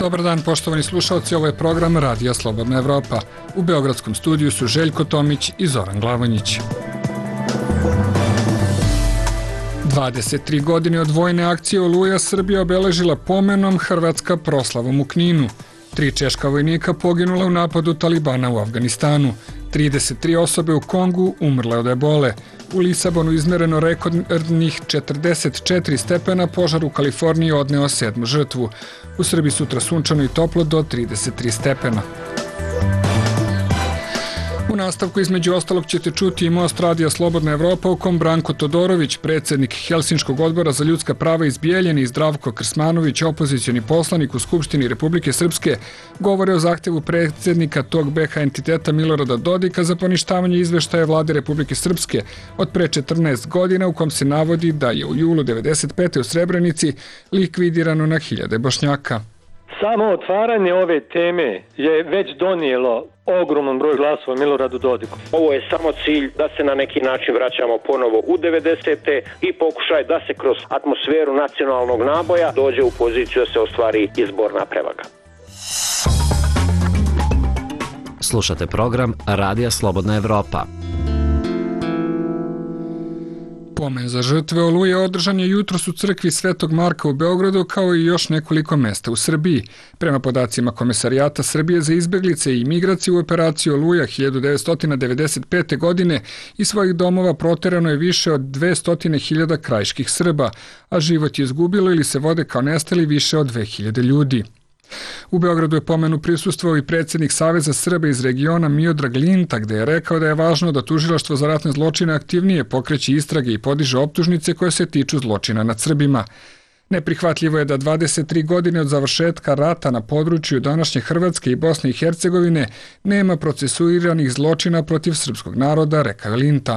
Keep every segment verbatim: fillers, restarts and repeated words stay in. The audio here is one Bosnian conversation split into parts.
Dobar dan, poštovani slušalci, ovo je program Radija Slobodna Evropa. U beogradskom studiju su Željko Tomić i Zoran Glavonjić. dvadeset tri godine od vojne akcije Oluja Srbija obeležila pomenom, Hrvatska proslavom u Kninu. Tri češka vojnika poginula u napadu Talibana u Afganistanu. trideset tri osobe u Kongu umrle od ebole. U Lisabonu izmereno rekordnih četrdeset četiri stepena, požar u Kaliforniji odneo sedmu žrtvu. U Srbiji sutra sunčano i toplo do trideset tri stepena. U nastavku između ostalog ćete čuti i Most Radija Slobodna Evropa u kom Branko Todorović, predsjednik Helsinškog odbora za ljudska prava iz Bijeljine, i Zdravko Krsmanović, opozicioni poslanik u Skupštini Republike Srpske, govore o zahtevu predsjednika tog be ha entiteta Milorada Dodika za poništavanje izveštaja vlade Republike Srpske od pre četrnaest godina, u kom se navodi da je u julu devedeset pete u Srebrenici likvidirano na hiljade Bošnjaka. Samo otvaranje ove teme je već donijelo ogroman broj glasova Miloradu Dodiku. Ovo je samo cilj da se na neki način vraćamo ponovo u devedesete i pokušaj da se kroz atmosferu nacionalnog naboja dođe u poziciju da se ostvari izborna prevaga. Slušate program Radija Slobodna Evropa. Pomen za žrtve Oluje održan je jutros u crkvi Svetog Marka u Beogradu, kao i još nekoliko mesta u Srbiji. Prema podacima Komesarijata Srbije za izbeglice i imigracije, u operaciji Oluja hiljadu devetsto devedeset pete. godine iz svojih domova proterano je više od dvesta hiljada krajiških Srba, a život je izgubilo ili se vode kao nestali više od dve hiljade ljudi. U Beogradu je pomenu prisustvovao i predsjednik Saveza Srba iz regiona Miodrag Linta, gde je rekao da je važno da tužilaštvo za ratne zločine aktivnije pokreće istrage i podiže optužnice koje se tiču zločina nad Srbima. Neprihvatljivo je da dvadeset tri godine od završetka rata na području današnje Hrvatske i Bosne i Hercegovine nema procesuiranih zločina protiv srpskog naroda, rekao je Linta.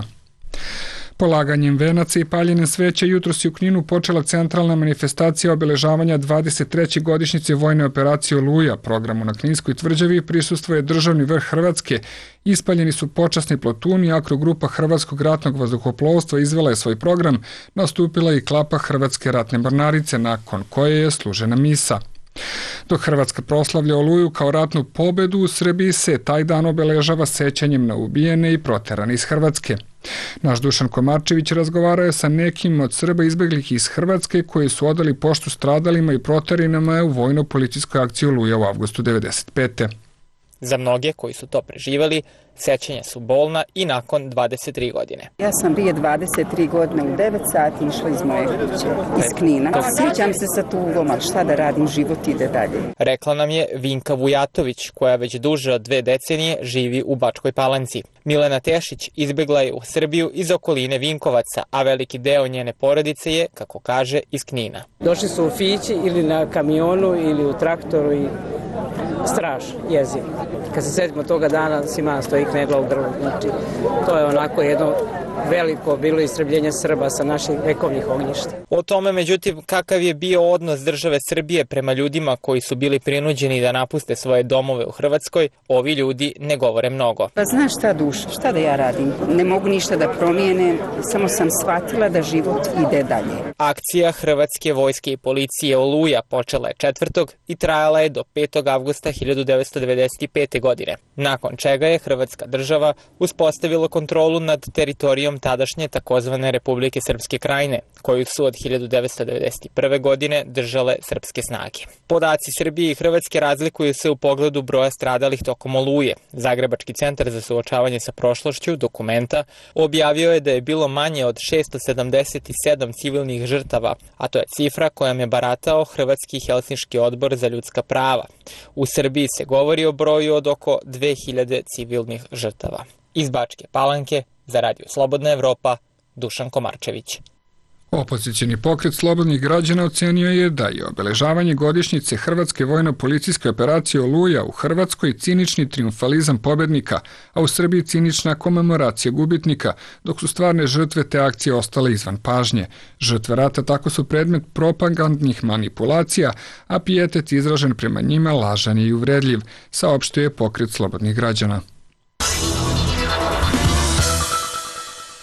Polaganjem venaca i paljenjem sveća jutros je u Kninu počela centralna manifestacija obeležavanja dvadeset treće godišnjice vojne operacije Oluja. Programu na Kninskoj tvrđavi prisustvuje državni vrh Hrvatske. Ispaljeni su počasni plotuni, akrogrupa Hrvatskog ratnog vazduhoplovstva izvela je svoj program, nastupila i klapa Hrvatske ratne mornarice, nakon koje je služena misa. Dok Hrvatska proslavlja Oluju kao ratnu pobedu, u Srbiji se taj dan obeležava sećanjem na ubijene i proterane iz Hrvatske. Naš Dušan Komarčević razgovarao je sa nekim od Srba izbeglih iz Hrvatske koji su odali poštu stradalima i proteranima u vojno-policijskoj akciji Oluja u avgustu devedeset pete. Za mnoge koji su to preživali, sećanja su bolna i nakon dvadeset tri godine. Ja sam prije dvadeset tri godine u devet sati išla iz moje kuće, iz Knina. Sjećam se sa tugom, ali šta da radim, život ide dalje. Rekla nam je Vinka Vujatović, koja već duže od dve decenije živi u Bačkoj Palanci. Milena Tešić izbegla je u Srbiju iz okoline Vinkovaca, a veliki deo njene porodice je, kako kaže, iz Knina. Došli su u fići ili na kamionu ili u traktoru i straš, jezio. Kad se setimo toga dana, svima stoji knedla u grlu. Znači, to je onako jedno veliko bilo istrebljenje Srba sa naših vekovnih ognjišta. O tome, međutim, kakav je bio odnos države Srbije prema ljudima koji su bili prinuđeni da napuste svoje domove u Hrvatskoj, ovi ljudi ne govore mnogo. Pa znaš šta, Duša, šta da ja radim? Ne mogu ništa da promijenem, samo sam shvatila da život ide dalje. Akcija Hrvatske vojske i policije Oluja počela je četvrtog i trajala je do petog avgusta hiljadu devetsto devedeset pete. godine, nakon čega je Hrvatska država uspostavila kontrolu nad teritorijom tadašnje takozvane Republike Srpske Krajine, koju su od hiljadu devetsto devedeset prve. godine držale srpske snage. Podaci Srbije i Hrvatske razlikuju se u pogledu broja stradalih tokom Oluje. Zagrebački centar za suočavanje sa prošlošću Dokumenta objavio je da je bilo manje od šesto sedamdeset sedam civilnih žrtava, a to je cifra kojom je baratao Hrvatski Helsinški odbor za ljudska prava. U Srbiji se govori o broju od oko dve hiljade civilnih žrtava. Iz Bačke Palanke, za Radio Slobodna Evropa, Dušan Komarčević. Opozicioni pokret slobodnih građana ocenio je da je obeležavanje godišnjice Hrvatske vojno-policijske operacije Oluja u Hrvatskoj cinični triumfalizam pobednika, a u Srbiji cinična komemoracija gubitnika, dok su stvarne žrtve te akcije ostale izvan pažnje. Žrtve rata tako su predmet propagandnih manipulacija, a pijetet izražen prema njima lažan i uvredljiv, saopštio je pokret slobodnih građana.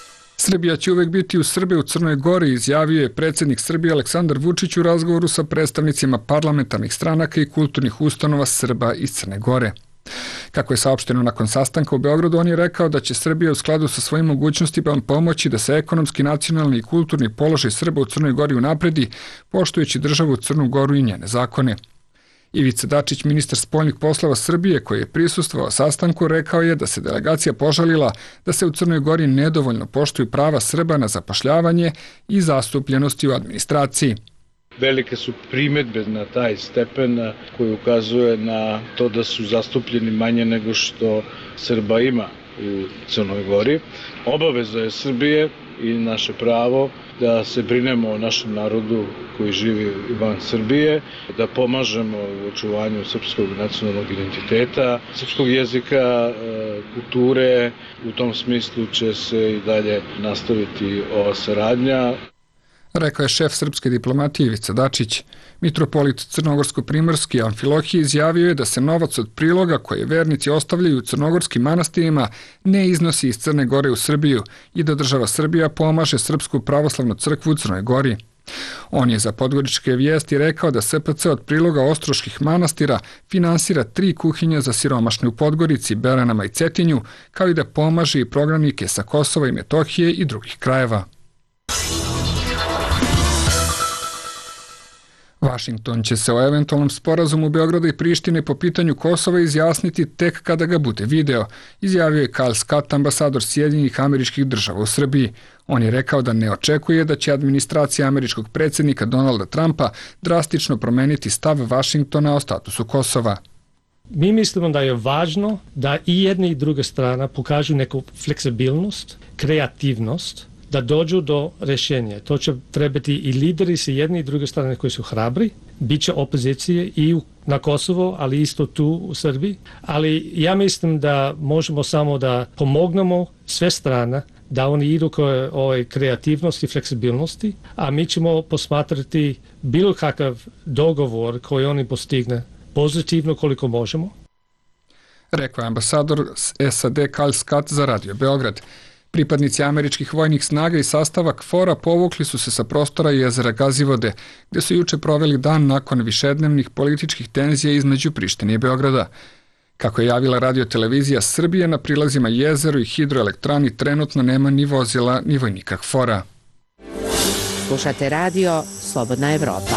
Srbija će uvek biti uz Srbe u Crnoj Gori, izjavio je predsjednik Srbije Aleksandar Vučić u razgovoru sa predstavnicima parlamentarnih stranaka i kulturnih ustanova Srba iz Crne Gore. Kako je saopšteno nakon sastanka u Beogradu, on je rekao da će Srbija u skladu sa svojim mogućnostima pomoći da se ekonomski, nacionalni i kulturni položaj Srba u Crnoj Gori unapredi, poštujući državu Crnu Goru i njene zakone. Ivica Dačić, ministar spoljnih poslova Srbije, koji je prisustvovao sastanku, rekao je da se delegacija požalila da se u Crnoj Gori nedovoljno poštuju prava Srba na zapošljavanje i zastupljenosti u administraciji. Velike su primjedbe na taj stepen koji ukazuje na to da su zastupljeni manje nego što Srba ima u Crnoj Gori. Obaveza je Srbije i naše pravo da se brinemo o našem narodu koji živi van Srbije, da pomažemo u očuvanju srpskog nacionalnog identiteta, srpskog jezika, kulture. U tom smislu će se i dalje nastaviti ova saradnja. Rekao je šef srpske diplomatije Ivica Dačić. Mitropolit Crnogorsko-Primorski Amfilohije izjavio je da se novac od priloga koje vernici ostavljaju u crnogorskim manastirima ne iznosi iz Crne Gore u Srbiju i da država Srbija pomaže Srpsku pravoslavnu crkvu u Crnoj Gori. On je za Podgoričke vijesti rekao da S P C od priloga ostroških manastira finansira tri kuhinje za siromašne u Podgorici, Beranama i Cetinju, kao i da pomaže i prognanike sa Kosova i Metohije i drugih krajeva. Vašington će se o eventualnom sporazumu Beograda i Prištine po pitanju Kosova izjasniti tek kada ga bude video, izjavio je Kyle Scott, ambasador Sjedinjenih Američkih Država u Srbiji. On je rekao da ne očekuje da će administracija američkog predsjednika Donalda Trumpa drastično promeniti stav Vašingtona o statusu Kosova. Mi mislimo da je važno da i jedna i druga strana pokažu neku fleksibilnost, kreativnost, da dođu do rješenja. To će trebati i lideri sa jedne i druge strane koji su hrabri, bit će opozicije i na Kosovo, ali isto tu u Srbiji. Ali ja mislim da možemo samo da pomognemo sve strane, da oni idu koje ovoj kreativnosti i fleksibilnosti, a mi ćemo posmatrati bilo kakav dogovor koji oni postigne pozitivno koliko možemo. Rekao je ambasador S A D Kyle Scott za Radio Beograd. Pripadnici američkih vojnih snaga i sastava KFOR-a povukli su se sa prostora jezera Gazivode, gde su juče proveli dan nakon višednevnih političkih tenzija između Prištine i Beograda. Kako je javila radiotelevizija Srbije, na prilazima jezeru i hidroelektrani trenutno nema ni vozila ni vojnika KFOR-a. Slušate radio Slobodna Evropa.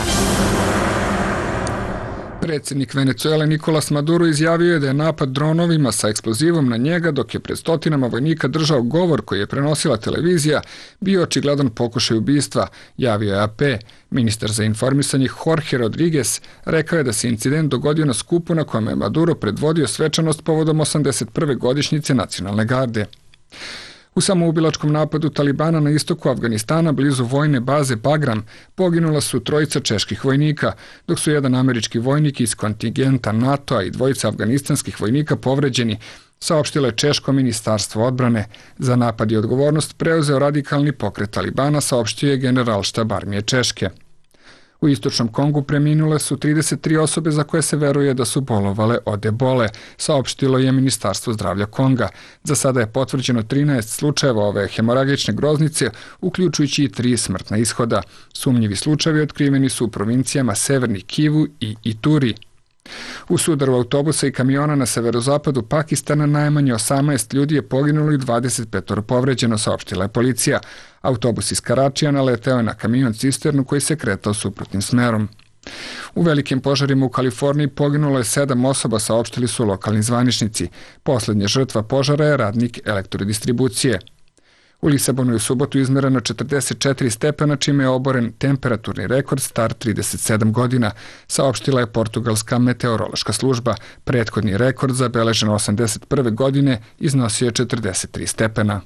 Predsjednik Venecuele Nikolas Maduro izjavio je da je napad dronovima sa eksplozivom na njega dok je pred stotinama vojnika držao govor koji je prenosila televizija bio očigledan pokušaj ubistva, javio je A P. Ministar za informisanje Jorge Rodriguez rekao je da se incident dogodio na skupu na kojem je Maduro predvodio svečanost povodom osamdeset prve godišnjice nacionalne garde. U samoubilačkom napadu Talibana na istoku Afganistana blizu vojne baze Bagram poginula su trojica čeških vojnika, dok su jedan američki vojnik iz kontingenta NATO-a i dvojica afganistanskih vojnika povređeni, saopštilo je Češko ministarstvo odbrane. Za napad i odgovornost preuzeo radikalni pokret Talibana, saopštio je generalštab armije Češke. U istočnom Kongu preminule su trideset tri osobe za koje se veruje da su bolovale od ebole, saopštilo je Ministarstvo zdravlja Konga. Za sada je potvrđeno trinaest slučajeva ove hemoragične groznice, uključujući i tri smrtna ishoda. Sumnjivi slučajevi otkriveni su u provincijama Severni Kivu i Ituri. U sudaru autobusa i kamiona na severozapadu Pakistana najmanje osamnaest ljudi je poginulo i dvadeset pet povređeno, saopštila je policija. Autobus iz Karačija naleteo je na kamion cisternu koji se kretao suprotnim smerom. U velikim požarima u Kaliforniji poginulo je sedam osoba, saopštili su lokalni zvaničnici. Poslednja žrtva požara je radnik elektrodistribucije. U Lisabonu je u subotu izmereno četrdeset četiri stepena, čime je oboren temperaturni rekord star trideset sedam godina, saopštila je portugalska meteorološka služba. Prethodni rekord zabeležen osamdeset prve godine iznosio je četrdeset tri stepena.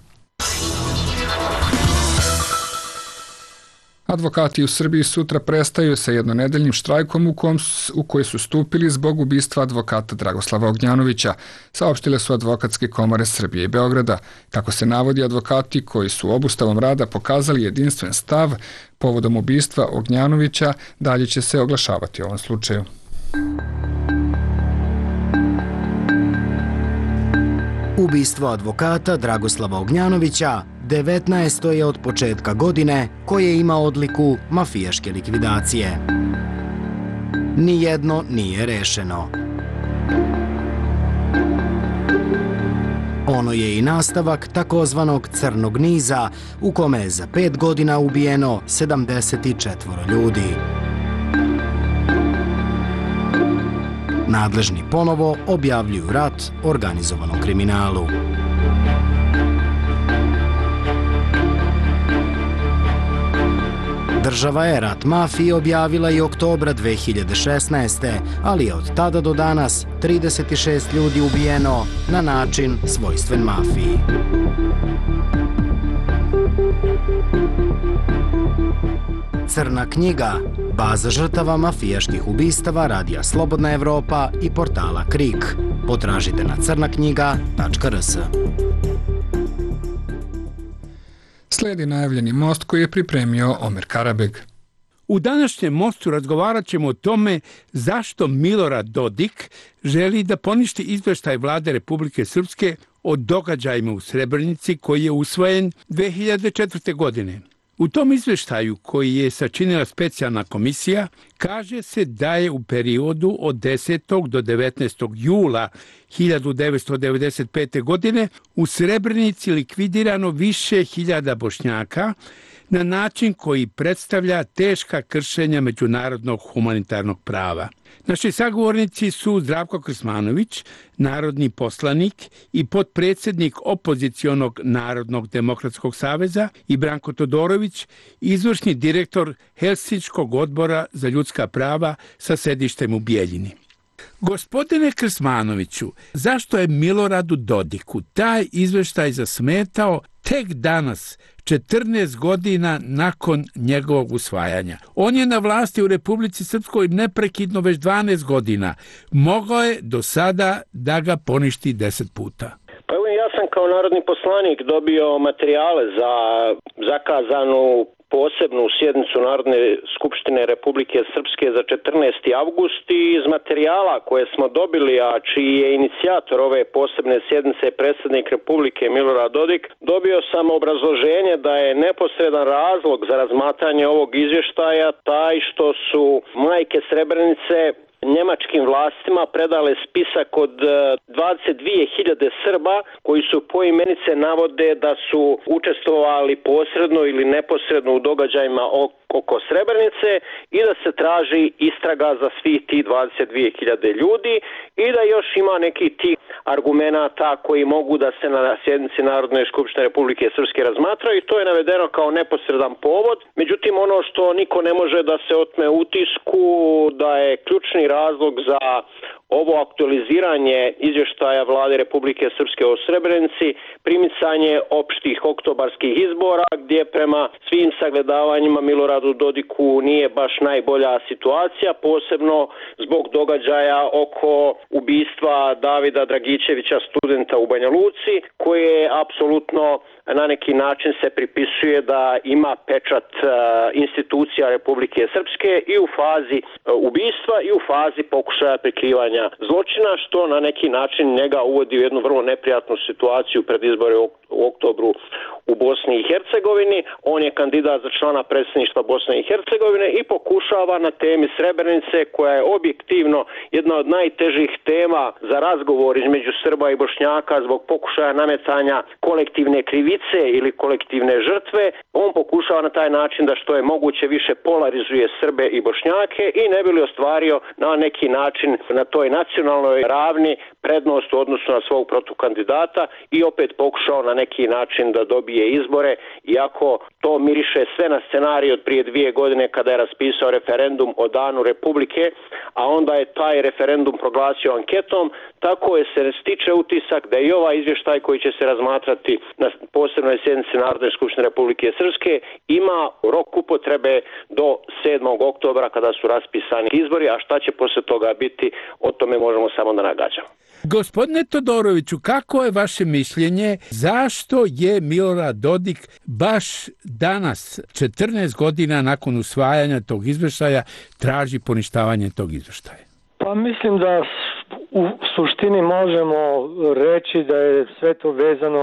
Advokati u Srbiji sutra prestaju sa jednonedeljnim štrajkom u, kom, u koji su stupili zbog ubistva advokata Dragoslava Ognjanovića, saopštile su advokatske komore Srbije i Beograda. Kako se navodi, advokati koji su obustavom rada pokazali jedinstven stav povodom ubistva Ognjanovića, dalje će se oglašavati u ovom slučaju. Ubistvo advokata Dragoslava Ognjanovića devetnaesto je od početka godine koje ima odliku mafijaške likvidacije. Nijedno nije rešeno. Ono je i nastavak takozvanog crnog niza u kome je za pet godina ubijeno sedamdeset četvoro ljudi. Nadležni ponovo objavljuju rat organizovanom kriminalu. Država je rat mafiji objavila i oktobra dve hiljade šesnaeste. ali je od tada do danas trideset šest ljudi ubijeno na način svojstven mafiji. Crna knjiga, baza žrtava mafijaških ubistava Radija Slobodna Evropa i portala Krik. Potražite na crna knjiga tačka r s. Slijedi najavljeni most koji je pripremio Omer Karabeg. U današnjem mostu razgovarat ćemo o tome zašto Milorad Dodik želi da poništi izveštaj Vlade Republike Srpske o događajima u Srebrenici koji je usvojen dve hiljade četvrte. godine. U tom izveštaju koji je sačinila specijalna komisija kaže se da je u periodu od desetog do devetnaestog jula hiljadu devetsto devedeset pete. godine u Srebrenici likvidirano više hiljada Bošnjaka na način koji predstavlja teška kršenja međunarodnog humanitarnog prava. Naši sagovornici su Zdravko Krsmanović, narodni poslanik i potpredsjednik opozicionog Narodnog demokratskog saveza, i Branko Todorović, izvršni direktor Helsinškog odbora za ljudska prava sa sedištem u Bijeljini. Gospodine Krsmanoviću, zašto je Miloradu Dodiku taj izveštaj zasmetao tek danas, četrnaest godina nakon njegovog usvajanja? On je na vlasti u Republici Srpskoj neprekidno već dvanaest godina. Mogao je do sada da ga poništi deset puta. Pa evo, ja sam kao narodni poslanik dobio materijale za zakazanu posebnu sjednicu Narodne skupštine Republike Srpske za četrnaesti avgust i iz materijala koje smo dobili, a čiji je inicijator ove posebne sjednice predsjednik Republike Milorad Dodik, dobio sam obrazloženje da je neposredan razlog za razmatranje ovog izvještaja taj što su majke Srebrenice njemačkim vlastima predale spisak od dvadeset dvije hiljade Srba koji su poimenice navode da su učestvovali posredno ili neposredno u događajima oko Srebrenice i da se traži istraga za svih tih dvadeset dvije hiljade ljudi i da još ima neki tih argumenata koji mogu da se na sjednici Narodne skupštine Republike Srpske razmatraju i to je navedeno kao neposredan povod. Međutim, ono što niko ne može da se otme utisku da je ključni razlog za ovo aktualiziranje izvještaja Vlade Republike Srpske o Srebrenici primicanje opštih oktobarskih izbora gdje prema svim sagledavanjima Miloradu Dodiku nije baš najbolja situacija, posebno zbog događaja oko ubistva Davida Dragičevića, studenta u Banja Luci, koje apsolutno na neki način se pripisuje da ima pečat institucija Republike Srpske i u fazi ubistva i u fazi pokušaja prikrivanja zločina, što na neki način njega uvodi u jednu vrlo neprijatnu situaciju pred izbore u oktobru u Bosni i Hercegovini. On je kandidat za člana predsjedništva Bosne i Hercegovine i pokušava na temi Srebrenice, koja je objektivno jedna od najtežih tema za razgovor između Srba i Bošnjaka zbog pokušaja nametanja kolektivne krivice ili kolektivne žrtve, on pokušava na taj način da što je moguće više polarizuje Srbe i Bošnjake i ne bi li ostvario na neki način na toj nacionalnoj ravni prednost u odnosu na svog protukandidata i opet pokušao na neki način da dobije izbore, iako to miriše sve na scenarij od prije dvije godine kada je raspisao referendum o Danu Republike, a onda je taj referendum proglasio anketom. Tako je se stiče utisak da i ovaj izvještaj koji će se razmatrati na posebnoj sjednici Narodne skupštine Republike Srpske ima rok upotrebe do sedmog oktobra kada su raspisani izbori, a šta će posle toga biti, o tome možemo samo da nagađamo. Gospodine Todoroviću, kako je vaše mišljenje, zašto je Milorad Dodik baš danas, četrnaest godina nakon usvajanja tog izvještaja, traži poništavanje tog izvještaja? Pa mislim da u suštini možemo reći da je sve to vezano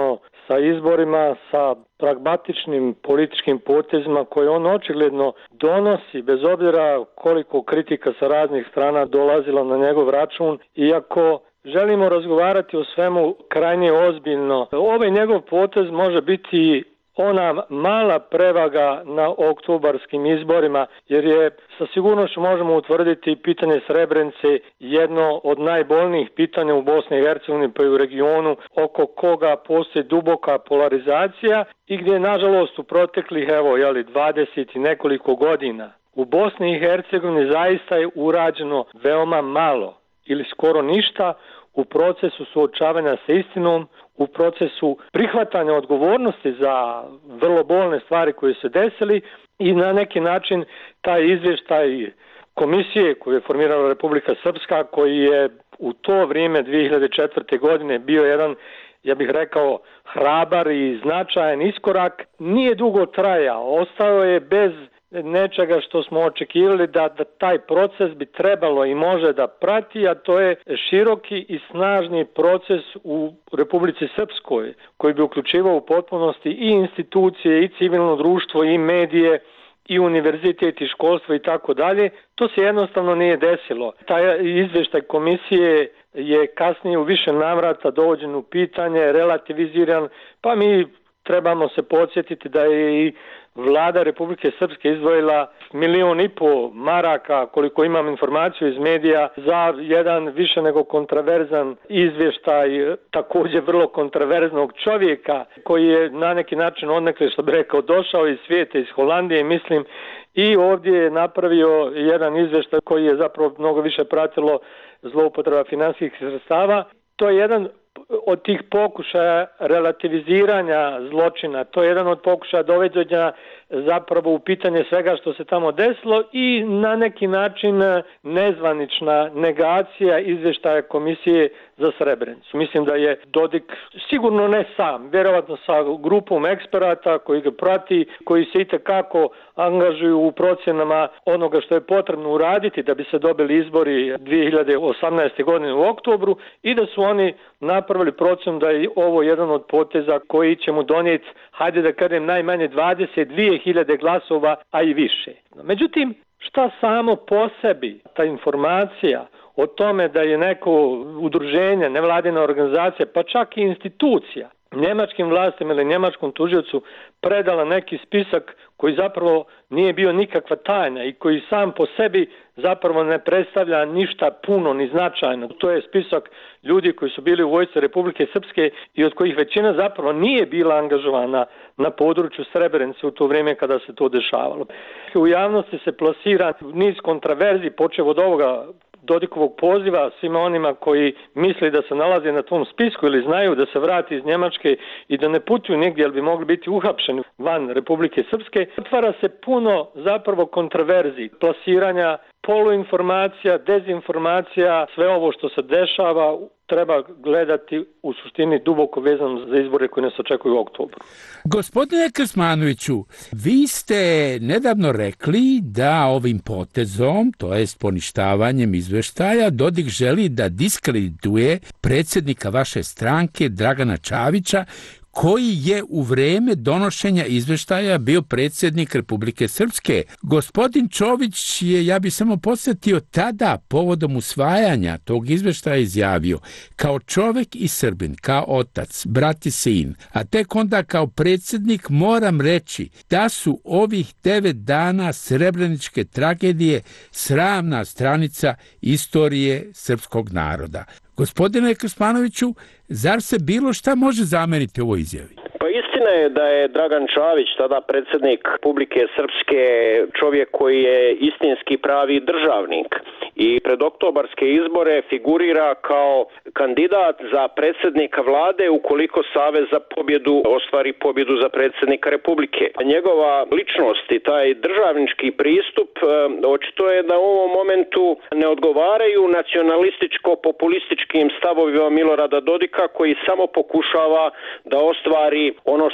sa izborima, sa pragmatičnim političkim potezima koje on očigledno donosi, bez obzira koliko kritika sa raznih strana dolazila na njegov račun, iako želimo razgovarati o svemu krajnje ozbiljno. Ovaj njegov potez može biti ona mala prevaga na oktobarskim izborima, jer je sa sigurnošću možemo utvrditi pitanje Srebrenice jedno od najbolnijih pitanja u Bosni i Hercegovini pa i u regionu, oko koga postoji duboka polarizacija i gdje nažalost u proteklih evo jeli dvadeset i nekoliko godina u Bosni i Hercegovini zaista je urađeno veoma malo ili skoro ništa u procesu suočavanja sa istinom, u procesu prihvatanja odgovornosti za vrlo bolne stvari koje su desili i na neki način taj izvještaj komisije koju je formirala Republika Srpska, koji je u to vrijeme dvije hiljade četvrte. godine bio jedan, ja bih rekao, hrabar i značajan iskorak, nije dugo trajao, ostao je bez nečega što smo očekivali da, da taj proces bi trebalo i može da prati, a to je široki i snažni proces u Republici Srpskoj, koji bi uključivao u potpunosti i institucije, i civilno društvo, i medije, i univerzitet, i školstvo i tako dalje. To se jednostavno nije desilo. Taj izvještaj komisije je kasnije u više navrata dovođen u pitanje, relativiziran, pa mi trebamo se podsjetiti da je i Vlada Republike Srpske izdvojila milion i po maraka, koliko imam informaciju iz medija, za jedan više nego kontraverzan izvještaj također vrlo kontraverznog čovjeka koji je na neki način odnekle, što bi rekao, došao iz svijeta, iz Holandije, mislim, i ovdje je napravio jedan izvještaj koji je zapravo mnogo više pratilo zloupotreba financijskih sredstava. To je jedan od tih pokušaja relativiziranja zločina, to je jedan od pokušaja dovođenja zapravo u pitanje svega što se tamo desilo i na neki način nezvanična negacija izvještaja komisije za Srebrenicu. Mislim da je Dodik sigurno ne sam, vjerovatno sa grupom eksperata koji ga prati, koji se itekako angažuju u procjenama onoga što je potrebno uraditi da bi se dobili izbori dvije hiljade osamnaeste. godine u oktobru i da su oni napravili procjenu da je ovo jedan od poteza koji će mu donijeti, hajde da kažem, najmanje dvadeset dvije hiljade glasova, a i više. Međutim, šta samo po sebi ta informacija o tome da je neko udruženje, nevladina organizacija, pa čak i institucija njemačkim vlastima ili njemačkom tužiocu predala neki spisak koji zapravo nije bio nikakva tajna i koji sam po sebi zapravo ne predstavlja ništa puno ni značajno. To je spisak ljudi koji su bili u vojsci Republike Srpske i od kojih većina zapravo nije bila angažovana na području Srebrenice u to vrijeme kada se to dešavalo. U javnosti se plasira niz kontraverzi, počev od ovoga Dodikovog poziva svima onima koji misli da se nalaze na tom spisku ili znaju da se vrati iz Njemačke i da ne putuju negdje jer bi mogli biti uhapšeni van Republike Srpske. Otvara se puno zapravo kontraverzi, plasiranja poluinformacija, dezinformacija, sve ovo što se dešava treba gledati u suštini duboko vezano za izbore koji nas očekuju u oktobru. Gospodine Krsmanoviću, vi ste nedavno rekli da ovim potezom, to jest poništavanjem izveštaja, Dodik želi da diskredituje predsjednika vaše stranke Dragana Čavića, koji je u vrijeme donošenja izveštaja bio predsjednik Republike Srpske. Gospodin Čović je, ja bi samo podsjetio, tada povodom usvajanja tog izveštaja izjavio: kao čovjek i Srbin, kao otac, brat i sin, a tek onda kao predsjednik moram reći da su ovih devet dana srebreničke tragedije sramna stranica istorije srpskog naroda. Gospodine Krsmanoviću, zar se bilo šta može zameriti ovoj izjavi? Pa istina je da je Dragan Čavić, tada predsjednik Republike Srpske, čovjek koji je istinski pravi državnik i pred oktobarske izbore figurira kao kandidat za predsjednika vlade ukoliko Savez za pobjedu ostvari pobjedu za predsjednika Republike. Njegova ličnost i taj državnički pristup očito je da u ovom momentu ne odgovaraju nacionalističko-populističkim stavovima Milorada Dodika, koji samo pokušava da ostvari ono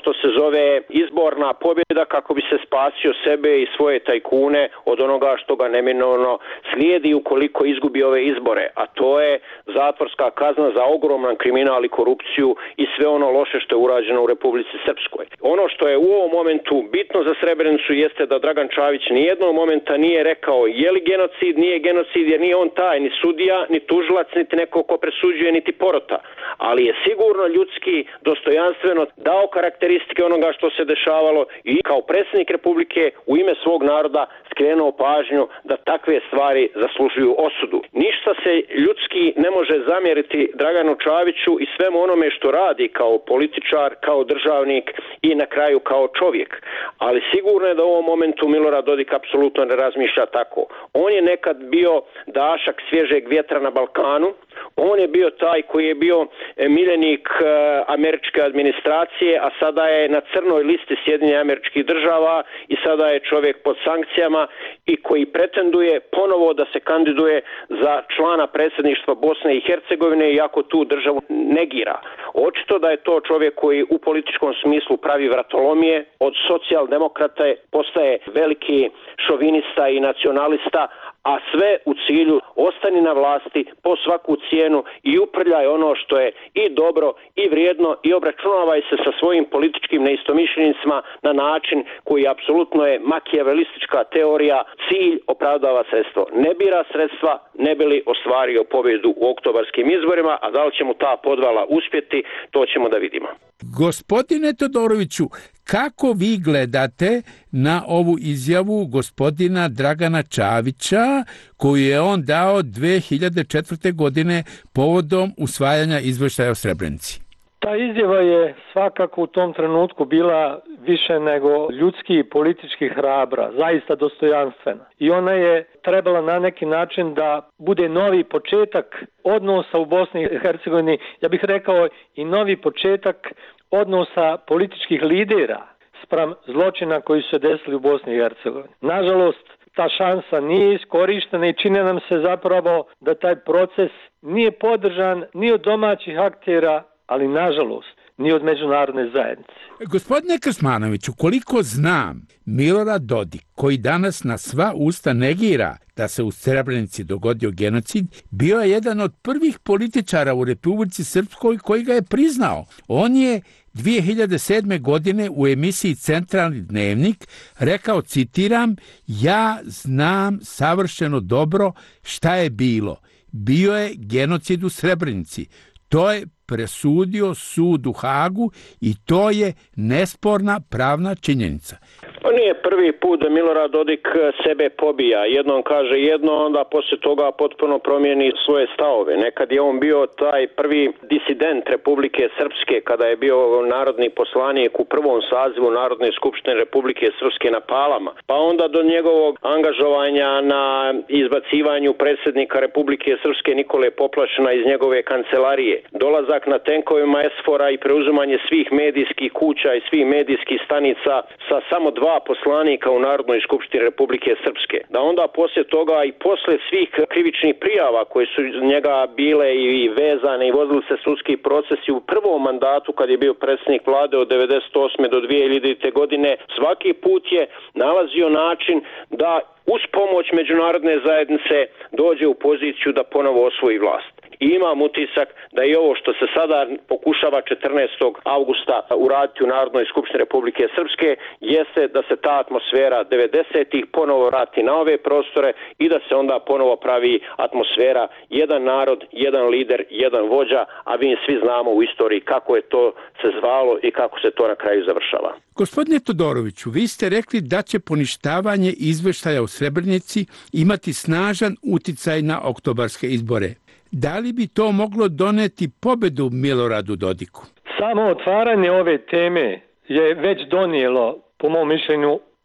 što se zove izborna pobjeda kako bi se spasio sebe i svoje tajkune od onoga što ga neminovno slijedi ukoliko izgubi ove izbore, a to je zatvorska kazna za ogroman kriminal i korupciju i sve ono loše što je urađeno u Republici Srpskoj. Ono što je u ovom momentu bitno za Srebrenicu jeste da Dragan Čavić nijednog momenta nije rekao je li genocid, nije genocid, jer nije on taj ni sudija, ni tužilac, niti neko ko presuđuje, niti porota. Ali je sigurno ljudski, dostojanstveno dao karakteristike onoga što se dešavalo i kao predsjednik Republike u ime svog naroda skrenuo pažnju da takve stvari zaslužuju osudu. Ništa se ljudski ne može zamjeriti Draganu Čaviću i svemu onome što radi kao političar, kao državnik i na kraju kao čovjek. Ali sigurno je da u ovom momentu Milorad Dodik apsolutno ne razmišlja tako. On je nekad bio dašak svježeg vjetra na Balkanu, on je bio taj koji je bio miljenik američke administracije, a sada je na crnoj listi Sjedinjenih Američkih Država i sada je čovjek pod sankcijama i koji pretenduje ponovo da se kandiduje za člana predsjedništva Bosne i Hercegovine, iako tu državu negira. Očito da je to čovjek koji u političkom smislu pravi vratolomije, od socijaldemokrata postaje veliki šovinista i nacionalista, a sve u cilju ostani na vlasti po svaku cijenu i uprljaj ono što je i dobro i vrijedno i obračunavaj se sa svojim političkim neistomišljenicima na način koji apsolutno je makijavelistička teorija, cilj opravdava sredstvo. Ne bira sredstva, ne bi li ostvario pobjedu u oktobarskim izborima, a da li će mu ta podvala uspjeti, to ćemo da vidimo. Gospodine Todoroviću, kako vi gledate na ovu izjavu gospodina Dragana Čavića koju je on dao dve hiljade četvrte. godine povodom usvajanja izvještaja o Srebrenici? Ta izjava je svakako u tom trenutku bila više nego ljudski i politički hrabra, zaista dostojanstvena. I ona je trebala na neki način da bude novi početak odnosa u Bosni i Hercegovini, ja bih rekao i novi početak odnosa političkih lidera spram zločina koji su se desili u Bosni i Hercegovini. Nažalost, ta šansa nije iskorištena i čini nam se zapravo da taj proces nije podržan ni od domaćih aktera, ali nažalost ni od međunarodne zajednice. Gospodine Krsmanoviću, koliko znam, Milorad Dodik, koji danas na sva usta negira da se u Srebrenici dogodio genocid, bio je jedan od prvih političara u Republici Srpskoj koji ga je priznao. On je dvije hiljade sedme. godine u emisiji Centralni dnevnik rekao, citiram, ja znam savršeno dobro šta je bilo. Bio je genocid u Srebrenici. To je presudio sud u Hagu i to je nesporna pravna činjenica. To nije prvi put da Milorad Dodik sebe pobija. Jednom kaže jedno, onda poslije toga potpuno promijeni svoje stavove. Nekad je on bio taj prvi disident Republike Srpske kada je bio narodni poslanik u prvom sazivu Narodne skupštine Republike Srpske na Palama. Pa onda do njegovog angažovanja na izbacivanju predsjednika Republike Srpske Nikole Poplašina iz njegove kancelarije. Dolazak na tenkovima Esfora i preuzimanje svih medijskih kuća i svih medijskih stanica sa samo dva poslanika u Narodnoj skupštini Republike Srpske. Da onda poslije toga i poslije svih krivičnih prijava koje su iz njega bile i vezane i vodili se sudski procesi u prvom mandatu kad je bio predsjednik vlade od devedeset osme. do dvije hiljadite. godine, svaki put je nalazio način da uz pomoć međunarodne zajednice dođe u poziciju da ponovo osvoji vlast. I imam utisak da i ovo što se sada pokušava četrnaestog avgusta uraditi u Narodnoj skupštini Republike Srpske jeste da se ta atmosfera devedesetih ponovo vrati na ove prostore i da se onda ponovo pravi atmosfera jedan narod, jedan lider, jedan vođa, a mi svi znamo u istoriji kako je to se zvalo i kako se to na kraju završava. Gospodine Todoroviću, vi ste rekli da će poništavanje izvještaja o Srebrenici imati snažan uticaj na oktobarske izbore. Da li bi to moglo doneti pobedu Miloradu Dodiku? Samo otvaranje ove teme je već donijelo, po mom mišljenju,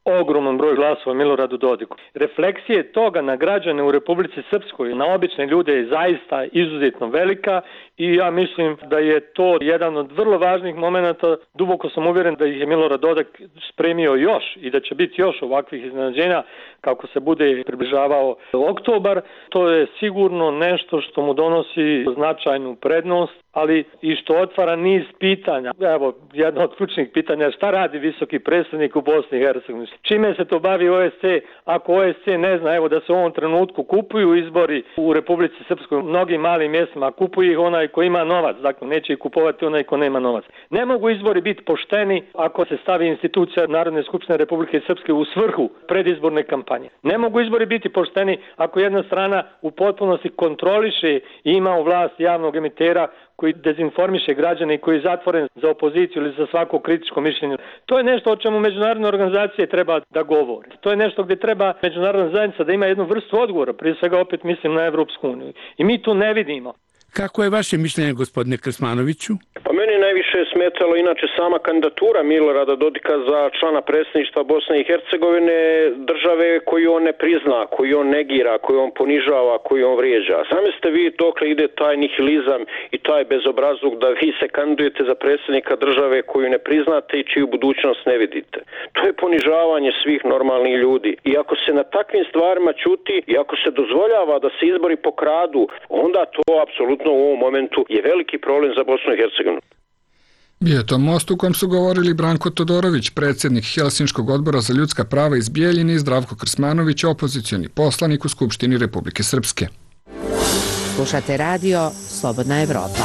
ogroman broj glasova Miloradu Dodiku. Refleksije toga na građane u Republici Srpskoj, na obične ljude je zaista izuzetno velika i ja mislim da je to jedan od vrlo važnih momenata. Duboko sam uvjeren da ih je Milorad Dodik spremio još i da će biti još ovakvih iznenađenja kako se bude približavao oktobar. To je sigurno nešto što mu donosi značajnu prednost, ali i što otvara niz pitanja. Evo, jedno od ključnih pitanja je šta radi visoki predstavnik u Bosni i Hercegovini. Čime se to bavi O S C ako O S C ne zna, evo da se u ovom trenutku kupuju izbori u Republici Srpskoj u mnogim malim mjestima, kupuje ih onaj ko ima novac, dakle neće ih kupovati onaj ko nema novac. Ne mogu izbori biti pošteni ako se stavi institucija Narodne skupštine Republike Srpske u svrhu predizborne kampanje. Ne mogu izbori biti pošteni ako jedna strana u potpunosti kontroliše i ima u vlast javnog emitera koji dezinformiše građane i koji je zatvoren za opoziciju ili za svako kritičko mišljenje. To je nešto o čemu međunarodne organizacije treba da govore. To je nešto gdje treba međunarodna zajednica da ima jednu vrstu odgovora, prije svega opet mislim na Evropsku uniju. I mi tu ne vidimo. Kako je vaše mišljenje, gospodine Krsmanoviću? Pa meni najviše smetalo inače sama kandidatura Milorada Dodika za člana predsjedništva Bosne i Hercegovine, države koju on ne prizna, koju on negira, koju on ponižava, koju on vrijeđa. Sami ste vi dokle ide taj nihilizam i taj bezobrazluk da vi se kandidujete za predsjednika države koju ne priznate i čiju budućnost ne vidite. To je ponižavanje svih normalnih ljudi. I ako se na takvim stvarima ćuti i ako se dozvoljava da se izbori pokradu, onda to apsolutno u ovom momentu je veliki problem za Bosnu i Hercegovinu. Bio je to most u kom su govorili Branko Todorović, predsjednik Helsinškog odbora za ljudska prava iz Bijeljine, i Zdravko Krsmanović, opozicioni poslanik u Skupštini Republike Srpske. Slušate radio Slobodna Evropa.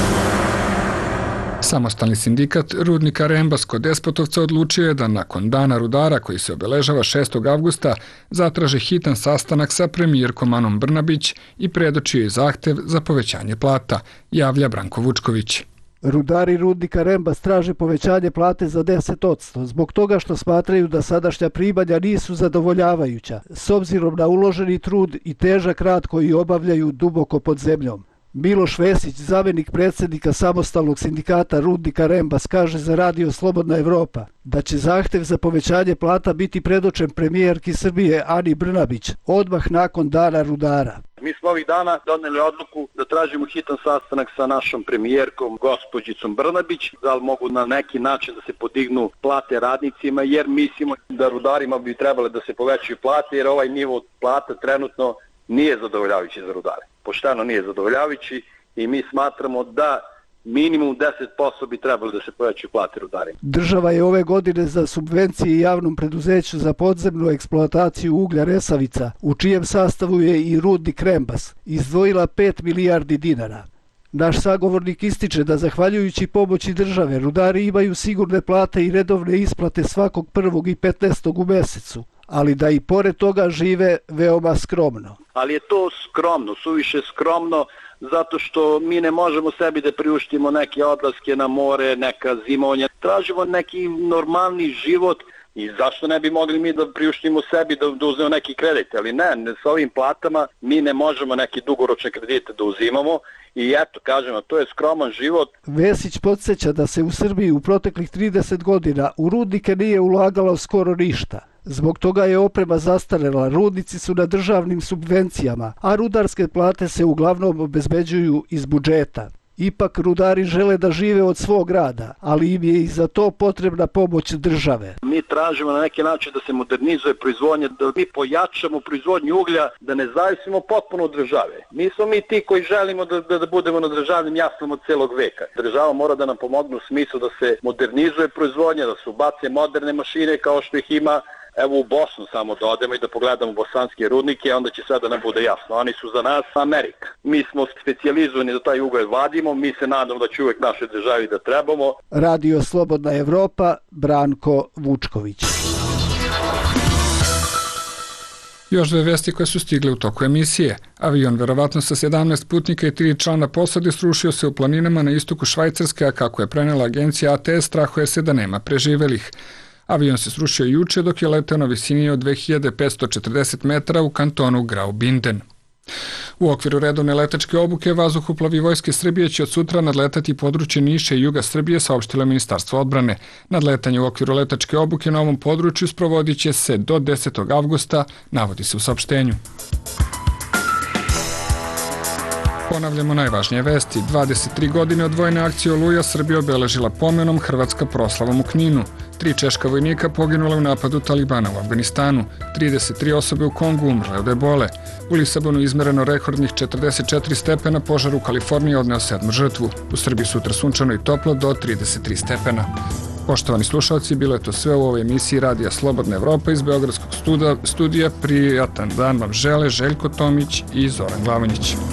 Samostalni sindikat rudnika Rembas kod Despotovca odlučio je da nakon dana rudara koji se obeležava šestog avgusta zatraže hitan sastanak sa premijerkom Anom Brnabić i predočio je zahtev za povećanje plata, javlja Branko Vučković. Rudari rudnika Rembas traže povećanje plate za deset posto zbog toga što smatraju da sadašnja primanja nisu zadovoljavajuća, s obzirom na uloženi trud i težak rad koji obavljaju duboko pod zemljom. Miloš Vesić, zamjenik predsjednika samostalnog sindikata rudnika Rembas, kaže za radio Slobodna Evropa da će zahtev za povećanje plata biti predočen premijerki Srbije Ani Brnabić odmah nakon dana rudara. Mi smo ovih dana doneli odluku da tražimo hitan sastanak sa našom premijerkom, gospođicom Brnabić, da li mogu na neki način da se podignu plate radnicima, jer mislimo da rudarima bi trebale da se povećaju plate, jer ovaj nivo plata trenutno nije zadovoljavajući za rudare. Pošteno nije zadovoljavajući i mi smatramo da minimum deset posto bi trebalo da se povećaju plate rudarima. Država je ove godine za subvencije javnom preduzeću za podzemnu eksploataciju uglja Resavica, u čijem sastavu je i rudnik Rembas, izdvojila pet milijardi dinara. Naš sagovornik ističe da zahvaljujući pomoći države rudari imaju sigurne plate i redovne isplate svakog prvog i petnaestog u mesecu, ali da i pored toga žive veoma skromno. Ali je to skromno, suviše skromno, zato što mi ne možemo sebi da priuštimo neke odlaske na more, neka zimovanja. Tražimo neki normalni život i zašto ne bi mogli mi da priuštimo sebi da, da uzmemo neki kredit, ali ne, ne, s ovim platama mi ne možemo neke dugoročne kredite da uzimamo i eto, kažemo, to je skroman život. Vesić podsjeća da se u Srbiji u proteklih trideset godina u rudnike nije ulagalo skoro ništa. Zbog toga je oprema zastarela, rudnici su na državnim subvencijama, a rudarske plate se uglavnom obezbeđuju iz budžeta. Ipak rudari žele da žive od svog rada, ali im je i za to potrebna pomoć države. Mi tražimo na neki način da se modernizuje proizvodnja, da mi pojačamo proizvodnju uglja, da ne zavisimo potpuno od države. Mi smo mi ti koji želimo da, da, da budemo na državnim jaslama od celog veka. Država mora da nam pomogne u smislu da se modernizuje proizvodnja, da se ubace moderne mašine kao što ih ima. Evo u Bosnu samo da odemo i da pogledamo bosanske rudnike, onda će sve da nam bude jasno. Oni su za nas Amerika. Mi smo specijalizovani da taj ugalj vadimo, mi se nadamo da će uvek našoj državi da trebamo. Radio Slobodna Evropa, Branko Vučković. Još dve vesti koje su stigle u toku emisije. Avion, verovatno sa sedamnaest putnika i tri člana posade, srušio se u planinama na istoku Švajcarske, a kako je prenela agencija A T S, strahuje se da nema preživelih. Avion se srušio juče dok je leteo na visini od dve hiljade petsto četrdeset metara u kantonu Graubünden. U okviru redovne letačke obuke vazduhoplovi Vojske Srbije će od sutra nadletati područje Niša i juga Srbije, saopštilo Ministarstvo odbrane. Nadletanje u okviru letačke obuke na ovom području sprovodit će se do desetog avgusta, navodi se u saopštenju. Ponavljamo najvažnije vesti. dvadeset tri godine od vojne akcije Oluja Srbija obeležila pomenom, Hrvatska proslavom u Kninu. Tri češka vojnika poginula u napadu Talibana u Afganistanu. trideset tri osobe u Kongu umrle od ebole. U Lisabonu izmereno rekordnih četrdeset četiri stepena, požar u Kaliforniji odneo sedmu žrtvu. U Srbiji sutra sunčano i toplo do trideset tri stepena. Poštovani slušalci, bilo je to sve u ovoj emisiji Radija Slobodna Evropa iz Beogradskog studija. Prijatan dan vam žele Željko Tomić i Zoran Glavonjić.